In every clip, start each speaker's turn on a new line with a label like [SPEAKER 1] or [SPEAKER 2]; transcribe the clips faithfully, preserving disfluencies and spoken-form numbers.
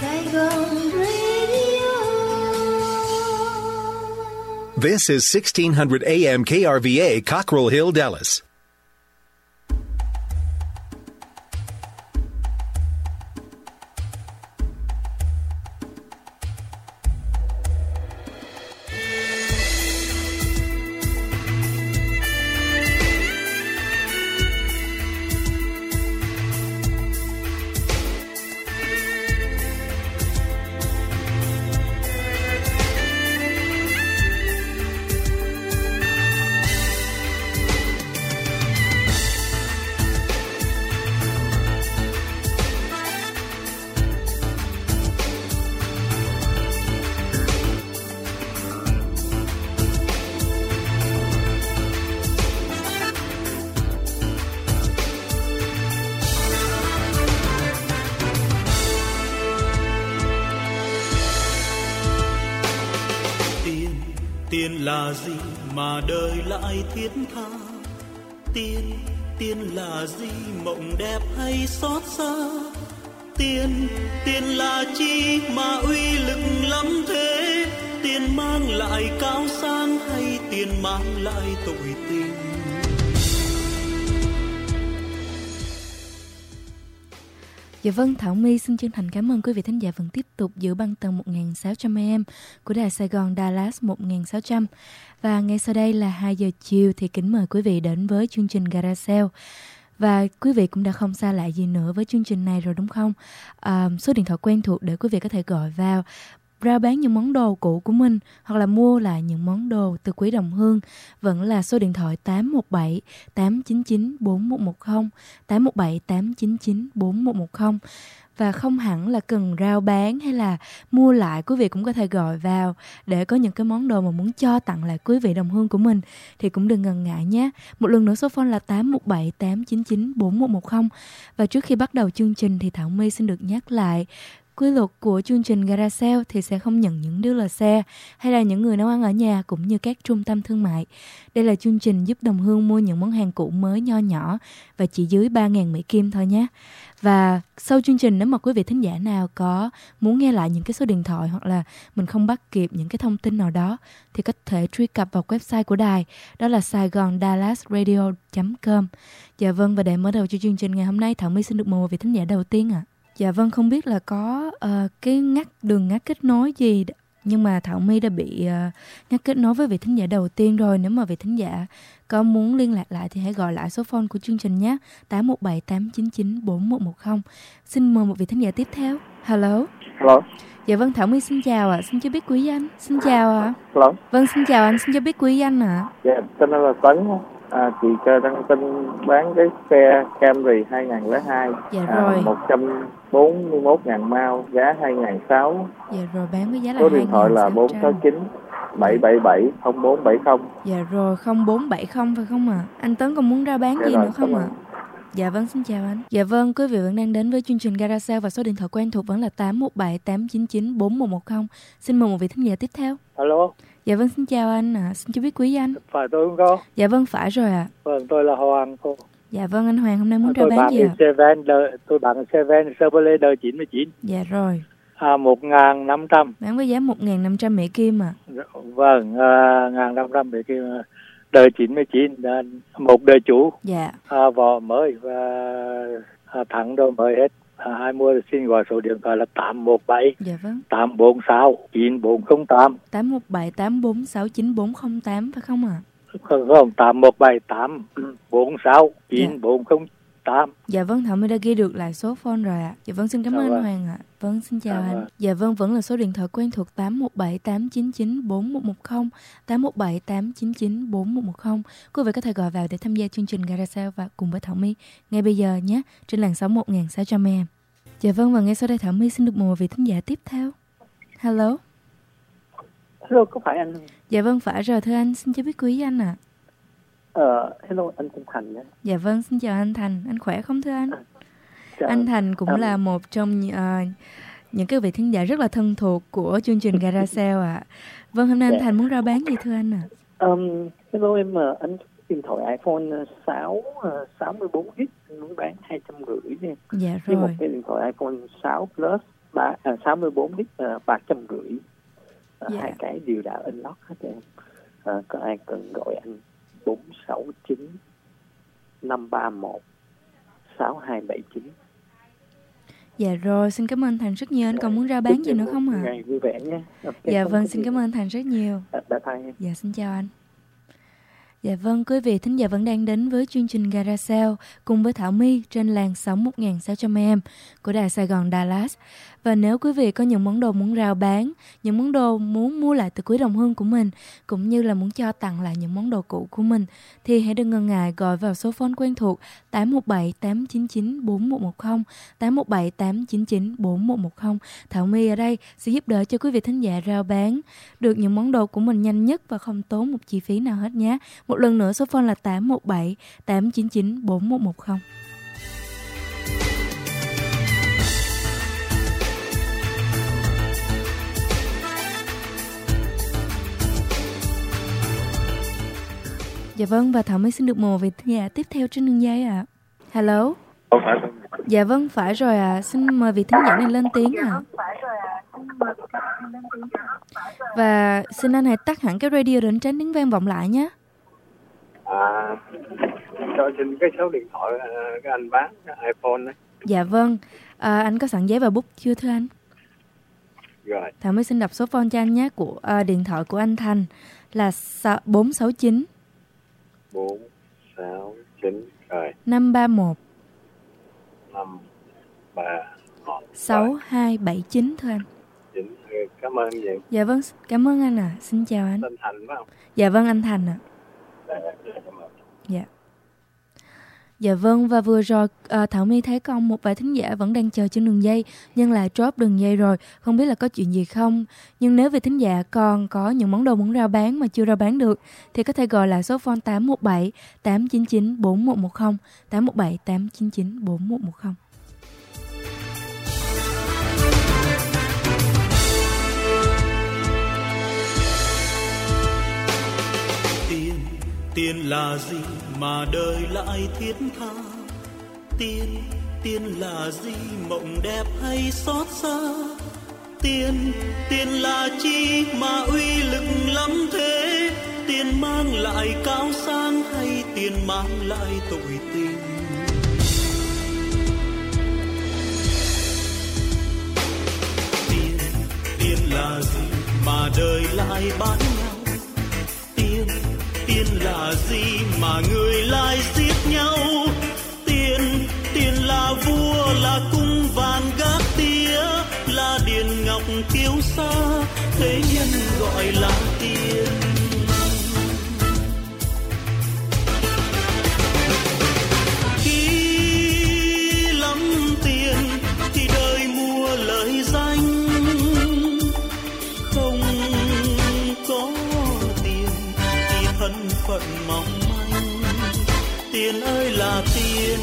[SPEAKER 1] Saigon Radio.
[SPEAKER 2] This is sixteen hundred A M K R V A, Cockrell Hill, Dallas.
[SPEAKER 3] Tiền là gì mà đời lại thiết tha? Tiền, tiền là gì mộng đẹp hay xót xa? Tiền, tiền là chi mà uy lực lắm thế? Tiền mang lại cao sang hay tiền mang lại tội tình?
[SPEAKER 4] Dạ vâng, Thảo My xin chân thành cảm ơn quý vị thính giả vẫn tiếp tục giữ băng tần một nghìn sáu trăm A M của đài Sài Gòn Dallas một nghìn sáu trăm. Và ngay sau đây là hai giờ chiều thì kính mời quý vị đến với chương trình Garage Sale. Và quý vị cũng đã không xa lạ gì nữa với chương trình này rồi đúng không? À, số điện thoại quen thuộc để quý vị có thể gọi vào rao bán những món đồ cũ của mình hoặc là mua lại những món đồ từ quý đồng hương vẫn là số điện thoại tám một bảy tám chín chín bốn một một không, tám một bảy tám chín chín bốn một một không. Và không hẳn là cần rao bán hay là mua lại, quý vị cũng có thể gọi vào để có những cái món đồ mà muốn cho tặng lại quý vị đồng hương của mình thì cũng đừng ngần ngại nhé. Một lần nữa số phone là tám một bảy tám chín chín bốn một một không. Và trước khi bắt đầu chương trình thì Thảo My xin được nhắc lại quy luật của chương trình Garage Sale thì sẽ không nhận những đứa lờ xe hay là những người nấu ăn ở nhà cũng như các trung tâm thương mại. Đây là chương trình giúp đồng hương mua những món hàng cũ mới nho nhỏ và chỉ dưới ba nghìn Mỹ Kim thôi nhé. Và sau chương trình nếu mà quý vị thính giả nào có muốn nghe lại những cái số điện thoại hoặc là mình không bắt kịp những cái thông tin nào đó thì có thể truy cập vào website của đài, đó là saigon dallas radio chấm com. Dạ vâng, và để mở đầu cho chương trình ngày hôm nay, Thảo My xin được mời một vị thính giả đầu tiên ạ. À. Dạ vâng, không biết là có uh, cái ngắt đường ngắt kết nối gì nhưng mà Thảo My đã bị uh, ngắt kết nối với vị thính giả đầu tiên rồi. Nếu mà vị thính giả có muốn liên lạc lại thì hãy gọi lại số phone của chương trình nhé, tám một bảy tám chín chín bốn một một không. Xin mời một vị thính giả tiếp theo. Hello.
[SPEAKER 5] Hello.
[SPEAKER 4] Dạ vâng, Thảo My xin chào ạ. À. Xin cho biết quý danh. Xin chào ạ. À.
[SPEAKER 5] Hello.
[SPEAKER 4] Vâng, xin chào anh. Xin cho biết quý danh ạ. À.
[SPEAKER 5] Dạ, tên là Tấn. À, chị cho đăng tin bán cái xe Camry hai không không hai.
[SPEAKER 4] Dạ rồi.
[SPEAKER 5] À, một trăm bốn mươi mốt nghìn mao, giá hai nghìn sáu trăm.
[SPEAKER 4] Dạ rồi, bán với giá là
[SPEAKER 5] số điện thoại là bốn sáu chín bảy bảy bảy không bốn bảy không.
[SPEAKER 4] Dạ rồi, không bốn bảy không phải không ạ? À? Anh Tấn còn muốn ra bán dạ gì rồi, nữa không ạ? À? Dạ vâng, xin chào anh. Dạ vâng, quý vị vẫn đang đến với chương trình Garage Sale và số điện thoại quen thuộc vẫn là tám một bảy tám chín chín bốn một một không. Xin mời một vị thính giả tiếp theo.
[SPEAKER 6] Alo.
[SPEAKER 4] Dạ vâng, xin chào anh ạ. À. Xin cho biết quý danh.
[SPEAKER 6] Phải tôi không cô?
[SPEAKER 4] Dạ vâng, phải rồi ạ. À.
[SPEAKER 6] Vâng, tôi là Hoàng cô.
[SPEAKER 4] Dạ vâng, anh Hoàng hôm nay muốn
[SPEAKER 6] à,
[SPEAKER 4] ra bán gì ạ? À?
[SPEAKER 6] Seven, tôi bán Seven Chevrolet đời chín mươi chín.
[SPEAKER 4] Dạ rồi.
[SPEAKER 6] À, một nghìn năm trăm.
[SPEAKER 4] Bán với giá một nghìn năm trăm Mỹ Kim ạ. À.
[SPEAKER 6] Vâng, à, một nghìn năm trăm Mỹ Kim. Đời chín mươi chín, một đời chủ.
[SPEAKER 4] Dạ.
[SPEAKER 6] À, vỏ mới và à, thắng đồ mới hết. À, hai mua xin gọi số điện thoại là tám một bảy
[SPEAKER 4] dạ vâng.
[SPEAKER 6] tám bốn sáu chín bốn không tám.
[SPEAKER 4] tám một bảy tám bốn sáu chín bốn không tám phải không ạ? À?
[SPEAKER 6] Không, không, tám một bảy tám bốn sáu chín bốn không tám.
[SPEAKER 4] Dạ vâng, Thảo My đã ghi được lại số phone rồi ạ. À. Dạ vâng, xin cảm ơn anh Hoàng ạ. À. Vâng, xin chào à, anh. Vâng. Dạ vâng, vẫn là số điện thoại quen thuộc tám một bảy tám chín chín bốn một một không, tám một bảy tám chín chín bốn một một không. Quý vị có thể gọi vào để tham gia chương trình Garage Sale và cùng với Thảo My ngay bây giờ nhé, trên làn sóng một nghìn sáu trăm A M. Dạ vâng, và ngay sau đây Thảo My xin được mời một vị thính giả tiếp theo. Hello.
[SPEAKER 7] Hello, có phải anh không?
[SPEAKER 4] Dạ vâng, phải rồi thưa anh, xin cho biết quý anh ạ. À.
[SPEAKER 7] Ờ, hello, anh tên Thành. Đấy.
[SPEAKER 4] Dạ vâng, xin chào anh Thành, anh khỏe không thưa anh?
[SPEAKER 7] À,
[SPEAKER 4] anh Thành cũng um, là một trong uh, những cái vị thính giả rất là thân thuộc của chương trình Garage Sale ạ. À. Vâng, hôm nay dạ. Anh Thành muốn ra bán gì thưa anh ạ? À?
[SPEAKER 7] Um, hello em, uh, anh điện thoại iPhone sáu, uh, sáu mươi bốn gi-ga-bai, anh muốn bán hai trăm rưỡi nha.
[SPEAKER 4] Dạ rồi.
[SPEAKER 7] Với một cái điện thoại iPhone sáu Plus ba à, sáu mươi bốn lít à, ba trăm rưỡi. À,
[SPEAKER 4] Dạ.
[SPEAKER 7] hai cái đều đã unlock hết em. À, có ai cần gọi anh bốn sáu chín năm ba một sáu hai bảy chín.
[SPEAKER 4] Dạ rồi, xin cảm ơn Thành rất nhiều. Anh còn muốn rao bán gì nữa không ạ? À?
[SPEAKER 7] Ngày vui vẻ nhé. Okay,
[SPEAKER 4] Dạ
[SPEAKER 7] không
[SPEAKER 4] vâng,
[SPEAKER 7] có
[SPEAKER 4] xin
[SPEAKER 7] gì.
[SPEAKER 4] cảm ơn Thành rất nhiều.
[SPEAKER 7] Bye bye em.
[SPEAKER 4] Dạ, xin chào anh. Dạ vâng, quý vị thính giả vẫn đang đến với chương trình Gara Sale cùng với Thảo My trên làn sóng một nghìn sáu trăm em của Đài Sài Gòn Dallas. Và nếu quý vị có những món đồ muốn rao bán, những món đồ muốn mua lại từ quý đồng hương của mình, cũng như là muốn cho tặng lại những món đồ cũ của mình, thì hãy đừng ngần ngại gọi vào số phone quen thuộc tám một bảy tám chín chín bốn một một không, tám một bảy tám chín chín bốn một một không. Thảo My ở đây sẽ giúp đỡ cho quý vị thính giả rao bán được những món đồ của mình nhanh nhất và không tốn một chi phí nào hết nhé. Một lần nữa số phone là tám một bảy tám chín chín bốn một một không. Dạ vâng, và Thảo mới xin được mời vị thính giả tiếp theo trên đường dây ạ. À. Hello.
[SPEAKER 5] Không phải không?
[SPEAKER 4] Dạ vâng, phải rồi ạ. À. Xin mời vị thính giả này lên tiếng ạ. À. Và xin anh hãy tắt hẳn cái radio để tránh tiếng vang vọng lại nhé.
[SPEAKER 5] À, cho xin cái số điện thoại cái anh bán cái iPhone đấy.
[SPEAKER 4] Dạ vâng, à, anh có sẵn giấy và bút chưa thưa anh?
[SPEAKER 5] Rồi.
[SPEAKER 4] Thảo mới xin đọc số phone cho anh nhé, của à, điện thoại của anh Thành là bốn sáu chín
[SPEAKER 5] bốn sáu chín rồi
[SPEAKER 4] năm ba một
[SPEAKER 5] năm ba một
[SPEAKER 4] sáu hai bảy chín thưa anh.
[SPEAKER 5] chín. Cảm ơn nhiều.
[SPEAKER 4] Dạ vâng, cảm ơn anh ạ. À. Xin chào anh.
[SPEAKER 5] Tên Thành phải không?
[SPEAKER 4] Dạ vâng, anh Thành ạ. À. Dạ. Dạ vâng, và vừa rồi à, Thảo My thấy con một vài thính giả vẫn đang chờ trên đường dây nhưng lại drop đường dây rồi, không biết là có chuyện gì không. Nhưng nếu vị thính giả còn có những món đồ muốn rao bán mà chưa rao bán được thì có thể gọi lại số phone tám một bảy tám chín chín bốn một một không, tám một bảy tám chín chín bốn một một không.
[SPEAKER 3] Tiền, tiền là gì mà đời lại thiết tha? Tiền, tiền là gì mộng đẹp hay xót xa? Tiền, tiền là chi mà uy lực lắm thế? Tiền mang lại cao sang hay tiền mang lại tội tình? Tiền, tiền là gì mà đời lại bán nhau? Tiền, tiền là gì mà người lại giết nhau? Tiền, tiền là vua, là cung vàng gác tía, là điện ngọc kiêu sa, thế nhân gọi là tiền. Khi lắm tiền thì đời mua lời danh, không có tiền thì thân phận mong manh. Tiền ơi là tiền.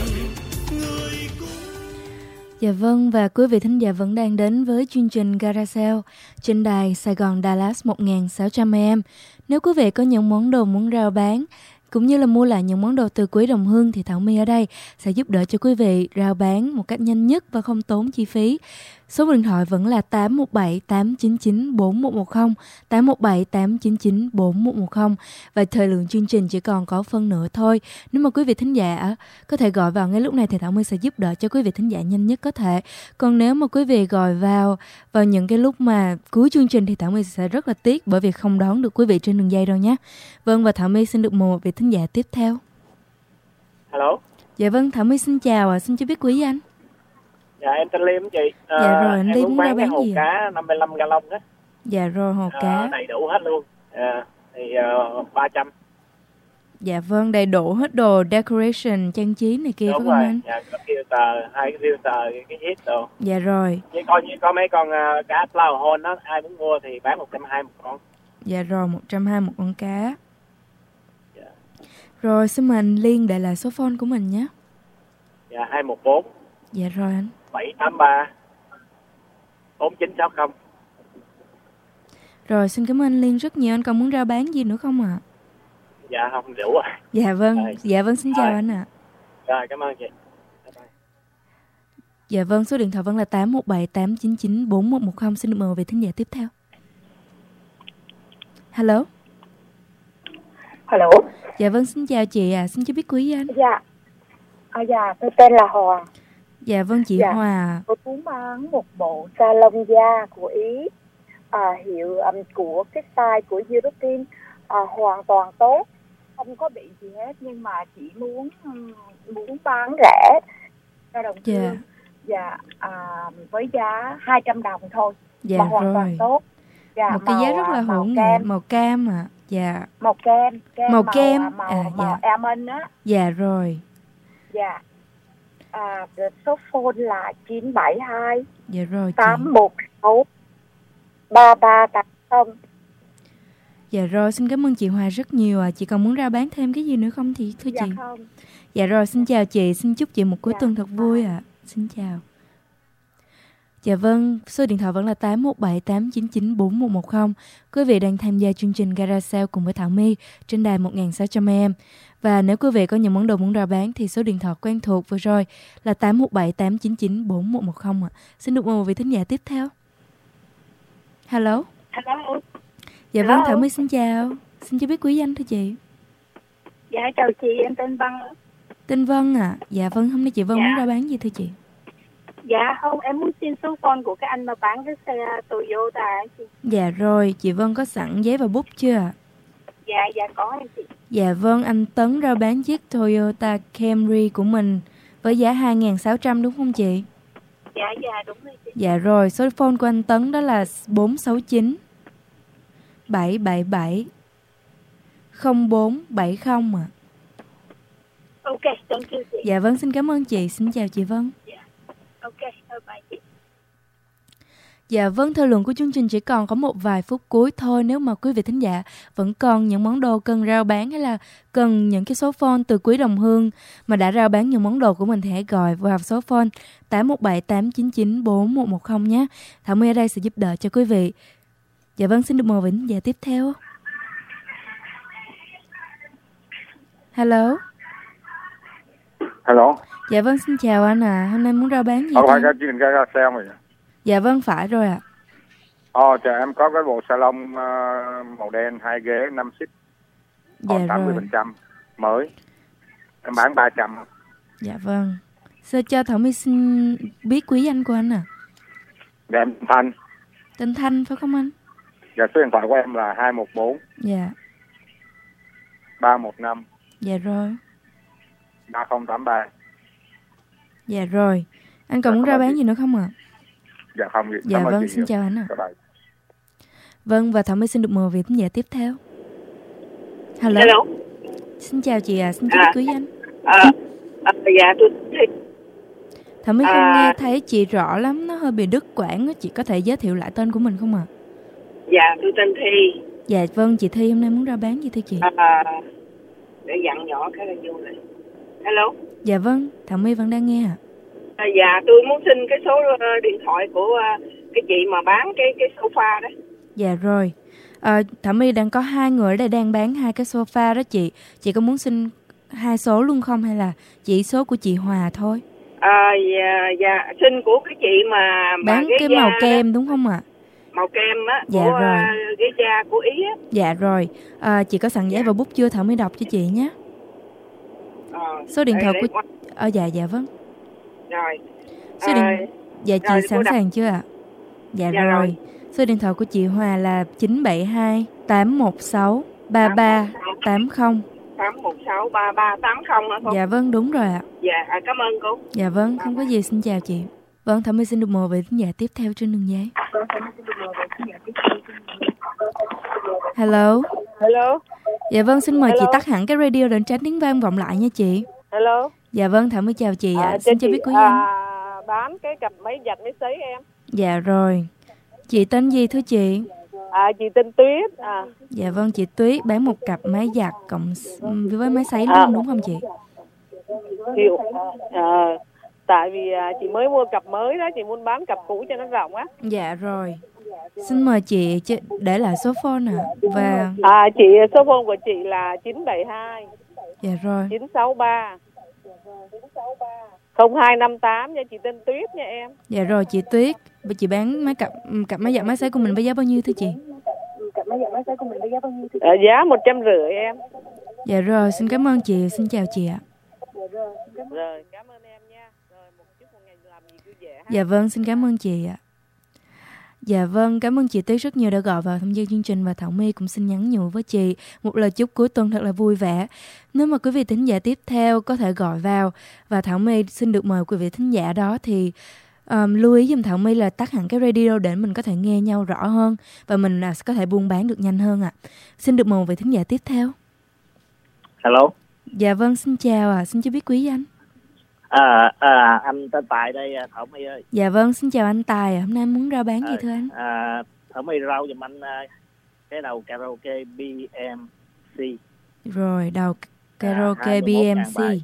[SPEAKER 4] Dạ vâng, và quý vị thính giả vẫn đang đến với chương trình Gara Sale trên đài Sài Gòn Dallas một nghìn sáu trăm em. Nếu quý vị có những món đồ muốn rao bán cũng như là mua lại những món đồ từ quý đồng hương thì Thảo My ở đây sẽ giúp đỡ cho quý vị rao bán một cách nhanh nhất và không tốn chi phí. Số điện thoại vẫn là tám một bảy tám chín chín bốn một một không, tám một bảy tám chín chín bốn một một không. Và thời lượng chương trình chỉ còn có phân nửa thôi. Nếu mà quý vị thính giả có thể gọi vào ngay lúc này thì Thảo My sẽ giúp đỡ cho quý vị thính giả nhanh nhất có thể. Còn nếu mà quý vị gọi vào vào những cái lúc mà cuối chương trình thì Thảo My sẽ rất là tiếc bởi vì không đón được quý vị trên đường dây đâu nhé. Vâng, và Thảo My xin được mời một vị thính giả tiếp theo.
[SPEAKER 5] Hello.
[SPEAKER 4] Dạ vâng, Thảo My xin chào ạ, à. Xin cho biết quý anh.
[SPEAKER 5] Dạ em tên Liêm chị. À,
[SPEAKER 4] dạ rồi, anh Liêm muốn ra bán
[SPEAKER 5] hồ
[SPEAKER 4] gì?
[SPEAKER 5] Cá năm mươi lăm gallon đó.
[SPEAKER 4] Dạ rồi, hồ
[SPEAKER 5] à,
[SPEAKER 4] cá.
[SPEAKER 5] Đầy đủ hết luôn. À, thì uh, ba trăm.
[SPEAKER 4] Dạ vâng, đầy đủ hết đồ decoration, trang trí này kia.
[SPEAKER 5] Đúng
[SPEAKER 4] phải
[SPEAKER 5] rồi.
[SPEAKER 4] không anh?
[SPEAKER 5] Dạ, có filter, hai cái filter, cái hít đồ.
[SPEAKER 4] Dạ rồi.
[SPEAKER 5] Như con, như có mấy con uh, cá flower horn đó, ai muốn mua thì bán một trăm hai mươi một con.
[SPEAKER 4] Dạ rồi, một trăm hai mươi một con cá. Dạ. Rồi, xin mời anh Liên để lại số phone của mình nhé.
[SPEAKER 5] Dạ, hai một bốn.
[SPEAKER 4] Dạ rồi anh.
[SPEAKER 5] bảy tám ba bốn chín sáu không.
[SPEAKER 4] Rồi, xin cảm ơn anh Liên rất nhiều. Anh còn muốn rao bán gì nữa không ạ? À?
[SPEAKER 5] Dạ, không đủ rồi.
[SPEAKER 4] Dạ vâng,
[SPEAKER 5] rồi.
[SPEAKER 4] Dạ vâng, xin chào
[SPEAKER 5] rồi.
[SPEAKER 4] anh ạ. À.
[SPEAKER 5] Rồi, cảm ơn chị.
[SPEAKER 4] Dạ vâng, số điện thoại vẫn là tám một bảy tám chín chín bốn một một không. Xin được mời vị thính giả tiếp theo. Hello.
[SPEAKER 8] Hello.
[SPEAKER 4] Dạ vâng, xin chào chị ạ. À. Xin cho biết quý danh.
[SPEAKER 8] Dạ. À, dạ, tôi tên là Hòa.
[SPEAKER 4] Dạ vâng, chị
[SPEAKER 8] dạ.
[SPEAKER 4] Hòa.
[SPEAKER 8] Tôi muốn bán một bộ salon da của Ý, à, hiệu um, của cái size của European, à, hoàn toàn tốt, không có bị gì hết, nhưng mà chỉ muốn muốn bán rẻ cho đồng
[SPEAKER 4] dạ.
[SPEAKER 8] thương. Dạ, à, với giá hai trăm đồng thôi.
[SPEAKER 4] Dạ
[SPEAKER 8] mà hoàn
[SPEAKER 4] rồi.
[SPEAKER 8] toàn tốt. Dạ,
[SPEAKER 4] một cái
[SPEAKER 8] màu,
[SPEAKER 4] giá rất là hữu nghị, màu cam ạ. À. Dạ.
[SPEAKER 8] Màu kem, kem
[SPEAKER 4] màu
[SPEAKER 8] màu,
[SPEAKER 4] kem,
[SPEAKER 8] màu,
[SPEAKER 4] à,
[SPEAKER 8] màu
[SPEAKER 4] dạ.
[SPEAKER 8] almond á.
[SPEAKER 4] Dạ rồi.
[SPEAKER 8] Dạ. À, số phone là chín bảy hai
[SPEAKER 4] dạ rồi,
[SPEAKER 8] tám một sáu ba ba tám không.
[SPEAKER 4] Dạ rồi, xin cảm ơn chị Hòa rất nhiều ạ. À. Chị còn muốn rao bán thêm cái gì nữa không thì thưa
[SPEAKER 8] dạ
[SPEAKER 4] chị?
[SPEAKER 8] Không.
[SPEAKER 4] Dạ rồi, xin chào chị, xin chúc chị một cuối
[SPEAKER 8] dạ,
[SPEAKER 4] tuần thật vui ạ. À. Xin chào. Dạ vâng, số điện thoại vẫn là tám một bảy tám chín chín bốn một một không. Quý vị đang tham gia chương trình Gara Sale cùng với Thảo My trên đài một nghìn sáu trăm a em. Và nếu quý vị có những món đồ muốn rao bán thì số điện thoại quen thuộc vừa rồi là tám một bảy tám chín chín bốn một một không ạ. Xin được mời một vị thính giả tiếp theo. Hello.
[SPEAKER 8] Hello.
[SPEAKER 4] Dạ
[SPEAKER 8] Hello.
[SPEAKER 4] vâng, Thảo My xin chào. Xin cho biết quý danh thưa chị.
[SPEAKER 8] Dạ chào chị, em tên Vân.
[SPEAKER 4] Tên Vân ạ. À. Dạ vâng, hôm nay chị Vân
[SPEAKER 8] dạ.
[SPEAKER 4] muốn rao bán gì thưa chị?
[SPEAKER 8] Dạ không, em muốn xin số phone của cái anh mà bán cái xe Toyota ấy chị.
[SPEAKER 4] Dạ rồi, chị Vân có sẵn giấy và bút chưa ạ?
[SPEAKER 8] Dạ, dạ có em chị.
[SPEAKER 4] Dạ vâng, anh Tấn rao bán chiếc Toyota Camry của mình với giá hai nghìn sáu trăm đúng không chị?
[SPEAKER 8] Dạ, dạ đúng rồi chị.
[SPEAKER 4] Dạ rồi, số phone của anh Tấn đó là bốn sáu chín bảy bảy bảy không bốn bảy không ạ. À.
[SPEAKER 8] Ok, thank you chị.
[SPEAKER 4] Dạ vâng, xin cảm ơn chị, xin chào chị Vân.
[SPEAKER 8] Dạ, ok, bye bye chị.
[SPEAKER 4] Dạ vâng, thời lượng của chương trình chỉ còn có một vài phút cuối thôi. Nếu mà quý vị thính giả vẫn còn những món đồ cần rao bán hay là cần những cái số phone từ quý đồng hương mà đã rao bán những món đồ của mình thì hãy gọi vào số phone tám một bảy tám chín chín bốn một một không nhé. Thảo My ở đây sẽ giúp đỡ cho quý vị. Dạ vâng, xin được mời vị thính giả tiếp theo. Hello.
[SPEAKER 5] Hello.
[SPEAKER 4] Dạ vâng, xin chào anh ạ. À. Hôm nay muốn rao bán gì?
[SPEAKER 5] Không phải cái chương trình Gara Sale mà.
[SPEAKER 4] Dạ vâng, phải rồi ạ. À.
[SPEAKER 5] Ồ, chào em có cái bộ salon uh, màu đen, hai ghế, năm xích. Còn
[SPEAKER 4] dạ
[SPEAKER 5] tám mươi phần trăm mới. Em bán ba trăm.
[SPEAKER 4] Dạ vâng. Sơ cho Thảo My xin biết quý danh của anh à?
[SPEAKER 5] Dạ em Thanh.
[SPEAKER 4] Tên Thanh phải không anh?
[SPEAKER 5] Dạ số điện thoại của em là hai một bốn
[SPEAKER 4] Dạ
[SPEAKER 5] ba một năm
[SPEAKER 4] Dạ rồi
[SPEAKER 5] ba không tám ba.
[SPEAKER 4] Dạ rồi. Anh còn dạ, muốn ra bán gì nữa không ạ? À?
[SPEAKER 5] Dạ không.
[SPEAKER 4] Dạ vâng, xin chào anh ạ. À. Vâng, và Thảo My xin được mời vị thính giả tiếp theo. Hello.
[SPEAKER 8] Hello.
[SPEAKER 4] Xin chào chị ạ, à. Xin chào
[SPEAKER 8] à,
[SPEAKER 4] quý danh.
[SPEAKER 8] À, à, dạ tôi
[SPEAKER 4] Thảo My
[SPEAKER 8] à,
[SPEAKER 4] không nghe thấy chị rõ lắm, nó hơi bị đứt quãng. Chị có thể giới thiệu lại tên của mình không ạ? À?
[SPEAKER 8] Dạ tôi tên Thi.
[SPEAKER 4] Dạ vâng, chị Thi hôm nay muốn ra bán gì thưa chị?
[SPEAKER 8] À, để dặn nhỏ cái là vô này. Hello.
[SPEAKER 4] Dạ vâng, Thảo My vẫn đang nghe ạ.
[SPEAKER 8] À, dạ tôi muốn xin cái số uh, điện thoại của uh, cái chị mà bán cái cái sofa đó.
[SPEAKER 4] Dạ rồi. À, Thảo My đang có hai người ở đây đang bán hai cái sofa đó chị. Chị có muốn xin hai số luôn không hay là chỉ số của chị Hòa thôi?
[SPEAKER 8] À, dạ, dạ xin của cái chị mà, mà
[SPEAKER 4] bán cái màu kem đó. Đúng không ạ? À?
[SPEAKER 8] Màu kem á,
[SPEAKER 4] dạ
[SPEAKER 8] của
[SPEAKER 4] rồi.
[SPEAKER 8] Uh, ghế da của Ý á.
[SPEAKER 4] Dạ rồi. À, chị có sẵn giấy và bút chưa? Thảo My đọc cho chị nhé.
[SPEAKER 8] À,
[SPEAKER 4] số điện thoại của
[SPEAKER 8] qua...
[SPEAKER 4] à, dạ dạ vâng.
[SPEAKER 8] Rồi.
[SPEAKER 4] Số điện... À, dạ chị sẵn sàng đọc... chưa ạ? À? Dạ, dạ rồi. rồi. Số điện thoại của chị Hòa là chín bảy hai tám một sáu ba ba tám không.
[SPEAKER 8] tám một sáu ba ba tám không hả cô?
[SPEAKER 4] Dạ vâng, đúng rồi ạ.
[SPEAKER 8] Dạ, à, cảm ơn cô.
[SPEAKER 4] Dạ vâng, không có gì, xin chào chị. Vâng, Thảo My xin được mời vị thính giả tiếp theo trên đường dây. Hello.
[SPEAKER 8] Hello.
[SPEAKER 4] Dạ vâng, xin mời
[SPEAKER 8] Hello.
[SPEAKER 4] chị tắt hẳn cái radio để tránh tiếng vang vọng lại nha chị.
[SPEAKER 8] Hello.
[SPEAKER 4] Dạ vâng, Thảo My chào chị ạ.
[SPEAKER 8] À,
[SPEAKER 4] xin cho biết quý danh.
[SPEAKER 8] À, bán cái cặp máy giặt máy sấy em.
[SPEAKER 4] Dạ rồi. Chị tên gì thưa chị?
[SPEAKER 8] À, chị tên Tuyết. À.
[SPEAKER 4] Dạ vâng, chị Tuyết bán một cặp máy giặt cộng với máy sấy luôn à. Đúng không chị?
[SPEAKER 8] Hiệu. À, tại vì à, chị mới mua cặp mới đó, chị muốn bán cặp cũ cho nó rộng á.
[SPEAKER 4] Dạ rồi. Xin mời chị để lại số phone ạ. À. Và
[SPEAKER 8] à, chị số phone của chị là chín bảy hai
[SPEAKER 4] dạ rồi
[SPEAKER 8] chín sáu ba
[SPEAKER 9] không hai năm tám nha, chị tên Tuyết nha em.
[SPEAKER 4] Dạ rồi chị Tuyết, chị bán mấy cặp cặp máy giặt máy sấy của mình với giá bao nhiêu thưa chị?
[SPEAKER 9] Cặp máy giặt máy sấy của mình với giá bao nhiêu thưa chị? À, giá một trăm rưỡi em.
[SPEAKER 4] Dạ rồi, xin cảm ơn chị, xin chào chị ạ.
[SPEAKER 9] Rồi, cảm ơn em nha. Rồi, một chút một ngày làm gì cứ về ha.
[SPEAKER 4] Dạ vâng, xin cảm ơn chị ạ. Dạ vâng, cảm ơn chị Tuyết rất nhiều đã gọi vào tham gia chương trình, và Thảo My cũng xin nhắn nhủ với chị một lời chúc cuối tuần thật là vui vẻ. Nếu mà quý vị thính giả tiếp theo có thể gọi vào, và Thảo My xin được mời quý vị thính giả đó thì um, lưu ý giùm Thảo My là tắt hẳn cái radio để mình có thể nghe nhau rõ hơn và mình là có thể buôn bán được nhanh hơn ạ. À. Xin được mời một vị thính giả tiếp theo.
[SPEAKER 5] Hello.
[SPEAKER 4] Dạ vâng, xin chào ạ, à. Xin cho biết quý anh.
[SPEAKER 5] À, à anh tên Tài đây Thảo My ơi.
[SPEAKER 4] Dạ vâng, xin chào anh Tài ạ. Hôm nay muốn rao bán à, gì thưa anh?
[SPEAKER 5] À, Thảo My rao giùm anh cái đầu karaoke bê em xê.
[SPEAKER 4] Rồi, đầu karaoke à, bê em xê.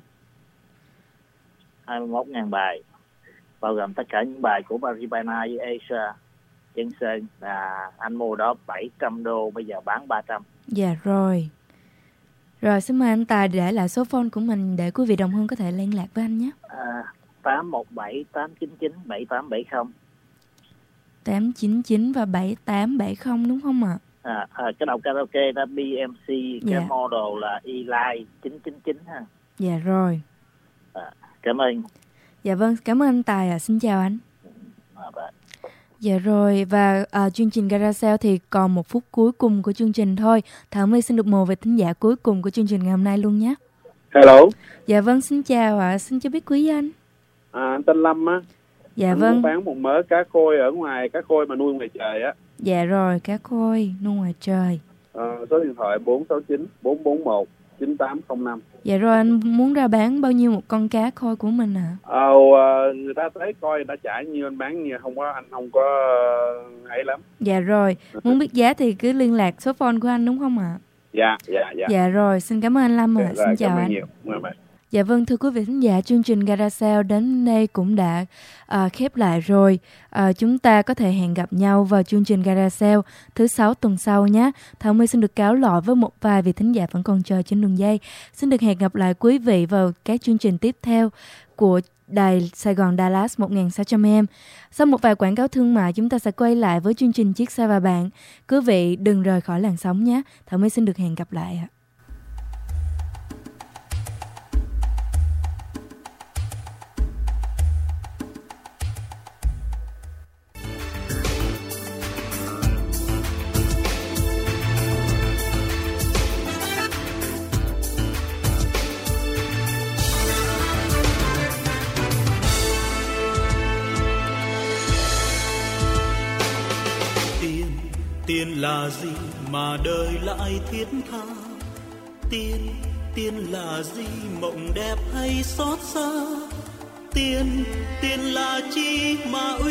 [SPEAKER 5] hai mươi mốt nghìn bài. Bao gồm tất cả những bài của Maribana với Asia Jensen. À, anh mua đó bảy trăm đô, bây giờ bán ba trăm.
[SPEAKER 4] Dạ rồi. Rồi xin mời anh Tài để lại số phone của mình để quý vị đồng hương có thể liên lạc với anh nhé.
[SPEAKER 5] À, tám một bảy tám chín chín bảy tám bảy không.
[SPEAKER 4] tám chín chín và bảy tám bảy không đúng không ạ?
[SPEAKER 5] À, à, cái đầu karaoke đó bê em xê, dạ. Cái model là Eli chín chín chín ha.
[SPEAKER 4] Dạ rồi.
[SPEAKER 5] À, cảm ơn.
[SPEAKER 4] Dạ vâng, cảm ơn anh Tài ạ. À. Xin chào anh.
[SPEAKER 5] À, bye.
[SPEAKER 4] Dạ rồi, và à, chương trình Garage Sale thì còn một phút cuối cùng của chương trình thôi. Thảo My xin được mời về thính giả cuối cùng của chương trình ngày hôm nay luôn nhé.
[SPEAKER 10] Hello.
[SPEAKER 4] Dạ vâng, xin chào ạ. À. Xin cho biết quý anh.
[SPEAKER 10] À, anh tên Lâm á.
[SPEAKER 4] Dạ
[SPEAKER 10] anh
[SPEAKER 4] vâng.
[SPEAKER 10] Muốn bán một mớ cá khôi ở ngoài, cá khôi mà nuôi ngoài trời á.
[SPEAKER 4] Dạ rồi, cá khôi nuôi ngoài trời.
[SPEAKER 10] À, số điện thoại bốn sáu chín bốn bốn một chín tám không năm.
[SPEAKER 4] Dạ rồi, anh muốn ra bán bao nhiêu một con cá khôi của mình ạ? À?
[SPEAKER 10] Ờ, người ta tới coi, người ta trả nhiêu anh bán nhiêu, không có, anh không có ấy lắm.
[SPEAKER 4] Dạ rồi, muốn biết giá thì cứ liên lạc số phone của anh đúng không ạ? À?
[SPEAKER 10] Dạ, dạ, dạ.
[SPEAKER 4] Dạ rồi, xin cảm ơn anh Lâm ạ.
[SPEAKER 10] Dạ,
[SPEAKER 4] xin chào anh.
[SPEAKER 10] Nhiều.
[SPEAKER 4] Dạ vâng, thưa quý vị khán giả, chương trình Garage Sale đến đây cũng đã uh, khép lại rồi. Uh, chúng ta có thể hẹn gặp nhau vào chương trình Garage Sale thứ sáu tuần sau nhé. Thảo My xin được cáo lỗi với một vài vị thính giả vẫn còn chờ trên đường dây. Xin được hẹn gặp lại quý vị vào các chương trình tiếp theo của đài Sài Gòn Dallas một nghìn sáu trăm em. Sau một vài quảng cáo thương mại, chúng ta sẽ quay lại với chương trình Chiếc Xe và Bạn. Quý vị đừng rời khỏi làn sóng nhé. Thảo My xin được hẹn gặp lại ạ.
[SPEAKER 3] Tiền là gì mà đời lại thiết tha? Tiền, tiền là gì mộng đẹp hay xót xa? Tiền, tiền là chi mà